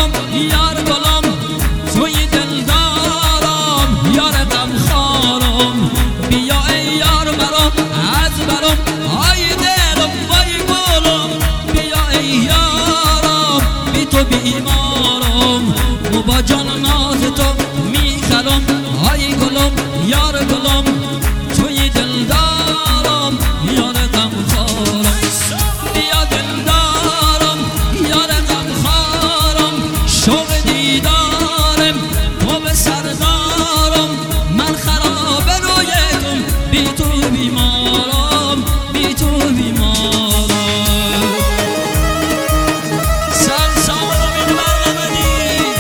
گلم یار گلم توی دلدارم یار غمخوارم بیا ای یار مرا از برم ای دلم وای گلم بیا ای یارم بی تو بیمارم و با جان ناز تو میخرم ای گلم یار گلم توی دلدارم یار غمخوارم بیا دلدارم یار غمخوارم شوق دیدارم تو به سردارم من خراب رویتم بی تو بیمارم بی تو بیمارم سر سامم این برنامدی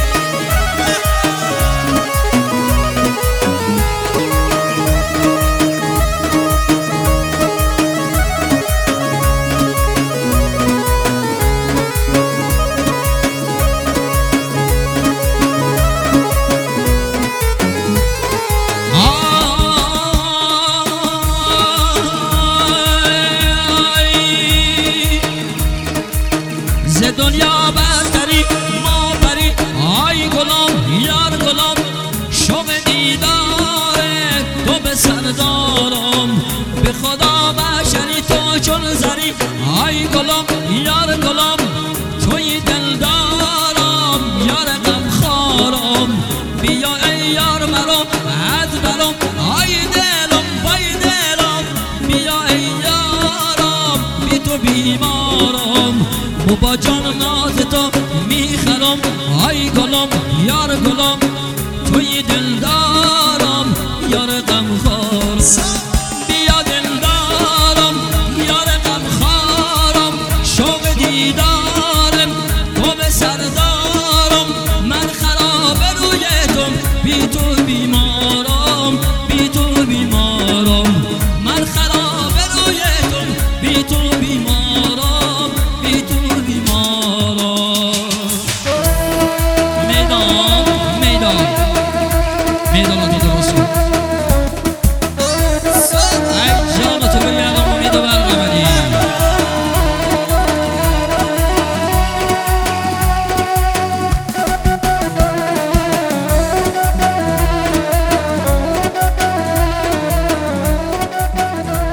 ز دنیا برتری ما بری آی گلم یار گلم شوق دیدار تو به سردارم به خدا بشری تو چون زری آی گلم یار گلم توی دلدارم یار غمخوارم بیا ای یار مرا از برم آی دلم وای دلم بیا ای یارم بی تو بیمارم و با جان ناز تو میخرم ای گلم یار گلم توی دلدارم یار غمخوارم